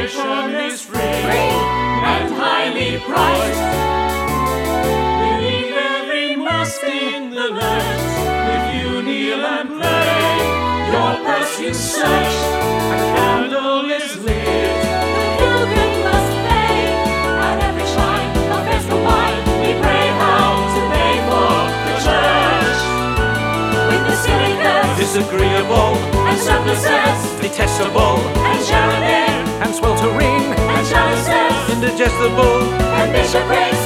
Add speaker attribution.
Speaker 1: salvation is free and highly priced. Believe every must in the land. If you kneel and pray, your purse you search, a candle is lit.
Speaker 2: The pilgrim must pay, at every shrine of festal wine. We pray how to pay for the church. With the cynicus,
Speaker 1: Disagreeable
Speaker 2: and surpluses,
Speaker 1: detestable
Speaker 2: and cherubim,
Speaker 1: and sweltering
Speaker 2: and chalices,
Speaker 1: indigestible
Speaker 2: and bishoprics,